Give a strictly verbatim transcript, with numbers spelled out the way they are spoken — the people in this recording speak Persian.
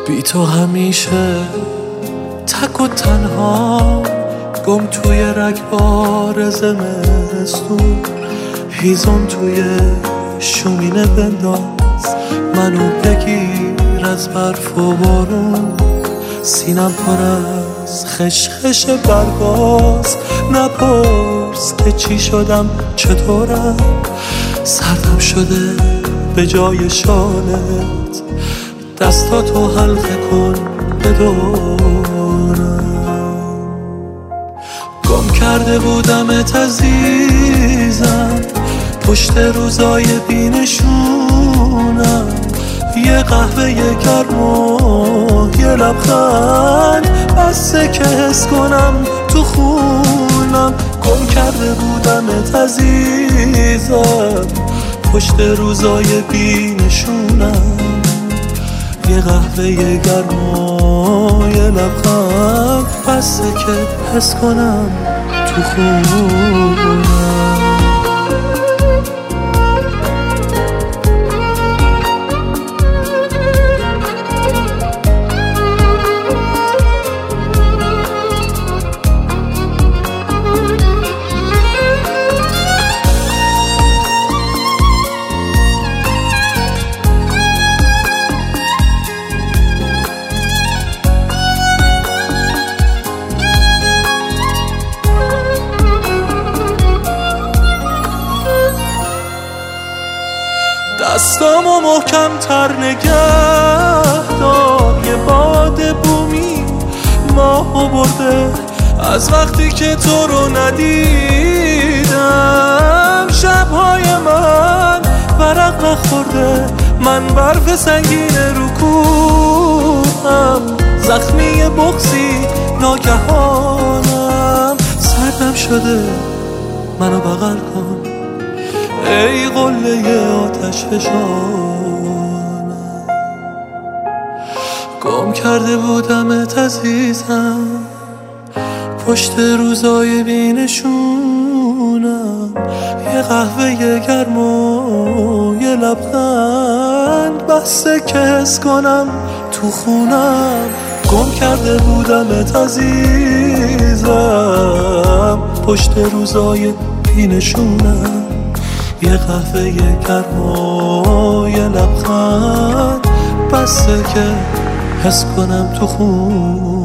بی تو همیشه تک و تنها، گم توی رگبار زمستون. هیزم توی شومینه بنداز، منو بگیر از برف و بارون. سینم پر از خشخش برگاز، نپرس که چی شدم چطورم. سردم شده به جای شالت، دستاتو حلقه کن بدورم. گم کرده بودمت عزیزم، پشت روزای بینشونم. یه قهوه یه گرم و یه لبخند، بسه که حس کنم تو خونم. گم کرده بودمت عزیزم، پشت روزای بینشونم. یه قهوه یه گرم و یه لبخند، بسه که حس کنم تو خونم. دستامو محکم تر نگه دار، یه باد بومی ماهو برده از وقتی که تو رو ندیدم. شبهای من ورق نخورده، من برف سنگین رو کوهم. زخمی بغضی ناگهانم، سردم شده منو بغل کن ای قله آتش فشانم. گم کرده بودمت عزیزم، پشت روزای بینشونم. یه قهوه یه گرم و یه لبخند، بسه که حس کنم تو خونم. گم کرده بودمت عزیزم، پشت روزای بینشونم. یه قهوه یه گرم و یه لبخند، بسه که حس کنم تو خون.